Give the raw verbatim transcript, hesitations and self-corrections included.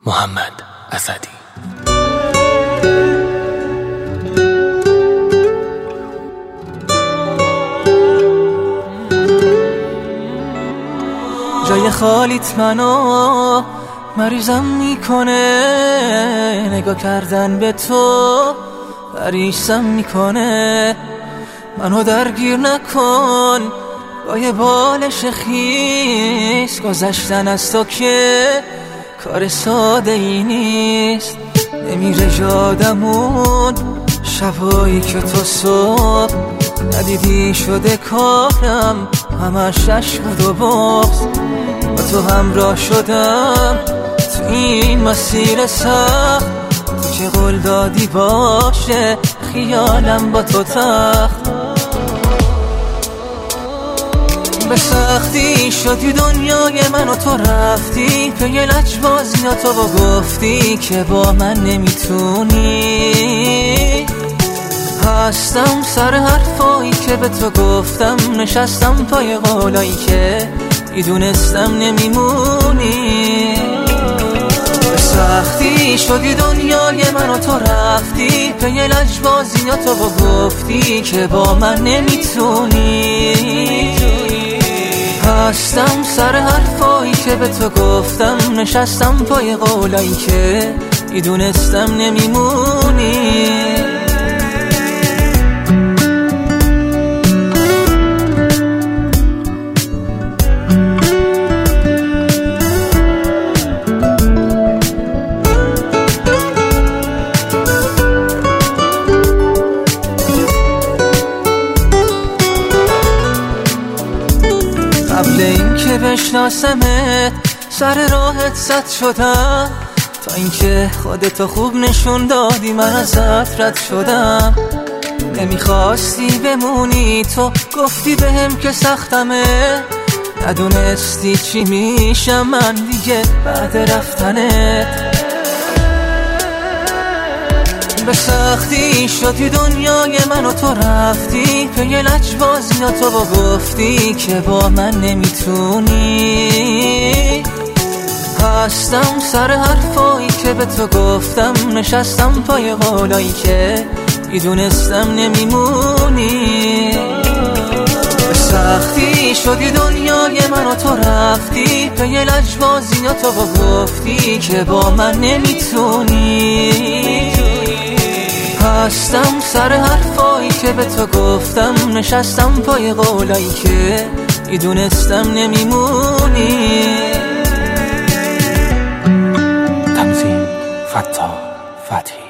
محمد اسدی. جای خالیت منو مریضم میکنه، نگاه کردن به تو پریشم میکنه. منو درگیر نکن با یه بالش خیس، گذشتن از تو که کار ساده ای نیست. نمیره یادمون شبایی که تو صبح ندیدی، شده کارم همش عشق بود و بغض. با تو همراه شدم تو این مسیر سخت، تو که قول دادی باشه خیالم با تو تخت. به سختی شدی دنیای من و تو رفتی پی لجبازی تو با گفتی که با من نمیتونی. هستم سر حرفایی که به تو گفتم، نشستم پای قولایی که میدونستم نمیمونی. به سختی شدی دنیای من و تو رفتی پی لجبازی تو با گفتی که با من نمیتونی. هستم سر حرفایی که به تو گفتم، نشستم پای قولایی که میدونستم نمیمونی. قبل این که بشناسمت سر راهت زد شدم، تا اینکه خودتو خوب نشون دادی من ازت رد شدم. نمیخواستی بمونی تو، گفتی بهم که سختمه، ندونستی چی میشم من دیگه بعد رفتنت. به سختی شدی دنیای من و تو رفتی پی لجبازی تو با گفتی که با من نمیتونی. هستم سر حرفایی که به تو گفتم، نشستم پای قولایی که میدونستم نمیمونی. به سختی شدی دنیای من و تو رفتی پی لجبازی تو با گفتی که با من نمیتونی. هستم سر حرفایی که به تو گفتم، نشستم پای قولایی که میدونستم نمیمونی. تنظیم: فتاح فتحی.